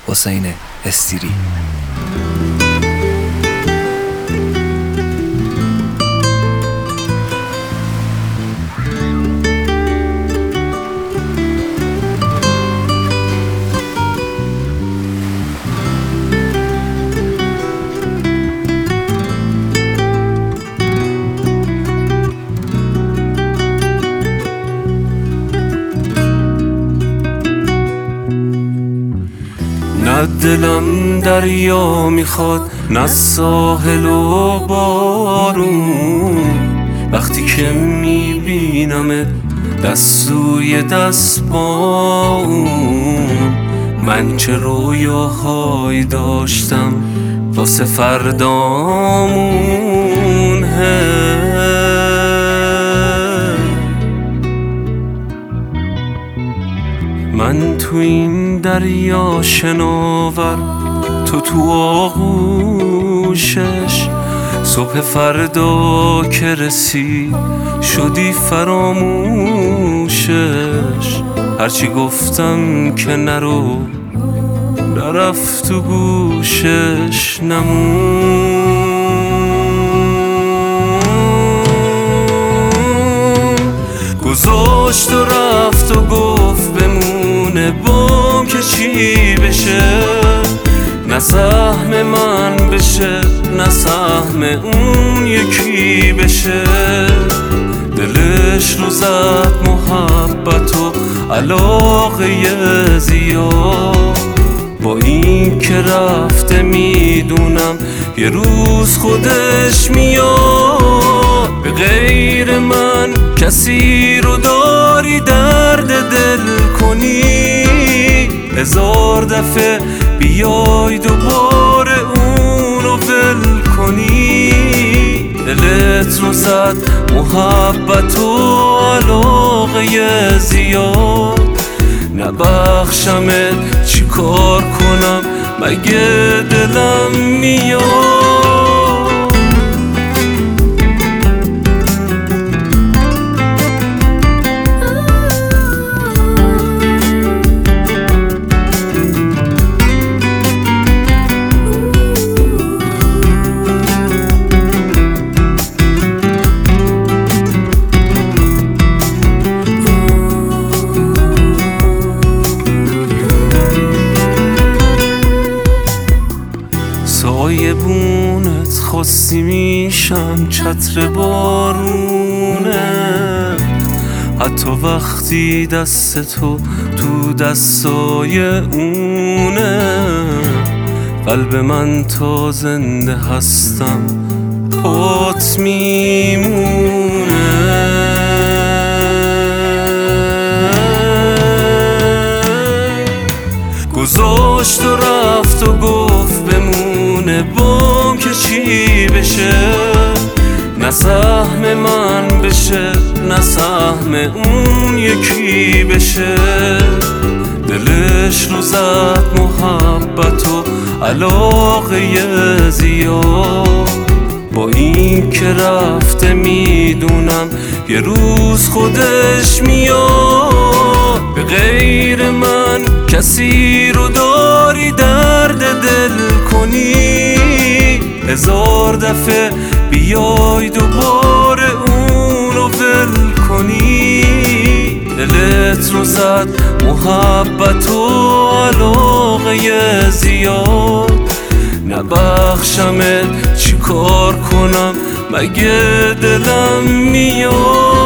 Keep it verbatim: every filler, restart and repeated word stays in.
حسین استیری. نه دلم دریا میخواد، نه ساحل و بارون. وقتی که میبینمت دستوی دست باون، من چه رویاهایی داشتم واسه فردامون. من تو این دریا شناور، تو تو آغوشش. صبح فردا که رسید شدی فراموشش. هرچی گفتم که نرو، نرفت تو گوشش نمون. گذاشت و رفت و گفت بمونه بام که چی بشه. نه سهم من بشه، نه سهم اون یکی بشه. دلش رو زد محبت و علاقه زیاد. با این که رفته میدونم یه روز خودش میاد. به غیر من کسی رو داری درد دل کنی. هزار دفعه بیای دوباره اون رو ول کنی. دلت رو زد محبت و علاقه زیاد. نبخشمت چی کار کنم مگه دلم میاد. سایه بونت خواستی میشم چتر بارونه. حتی وقتی دست تو تو دستای اونه. قلب من تا زنده هستم پات میمونه. گذاشت و رفت و گفت بمونه بام که چی بشه. نه سهم من بشه، نه سهم اون یکی بشه. دلش رو زد محبت و علاقه زیاد. با این که رفته میدونم یه روز خودش میاد. به غیر من کسی رو داری درد دل کنی. هزار دفعه بیای دوباره اون رو ول کنی. دلت رو زد محبت و علاقه زیاد. نبخشمت چی کار کنم مگه دلم میاد.